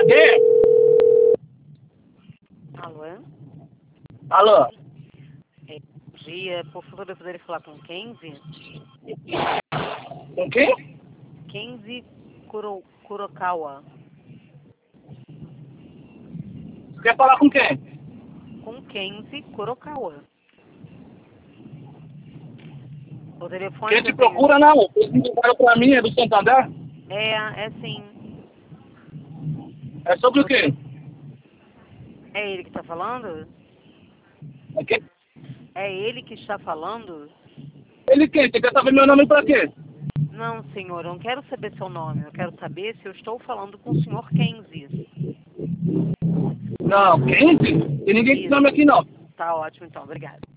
Quem? Alô? Alô? Bom dia, por favor, eu poderia falar com Kenzie? Com quem? Kenzie Kurokawa. Você quer falar com quem? Com Kenzie Kurokawa. O telefone Quem que te eu tenho... procura não? Eles me ligaram pra mim, é do Santander? É sim. É sobre o quê? É ele que está falando? É quem? É ele que está falando? Ele quem? Você quer saber meu nome pra quê? Não, senhor, eu não quero saber seu nome. Eu quero saber se eu estou falando com o senhor Kenzie. Não, quem? Tem ninguém com Isso. nome aqui não. Tá ótimo, então. Obrigada.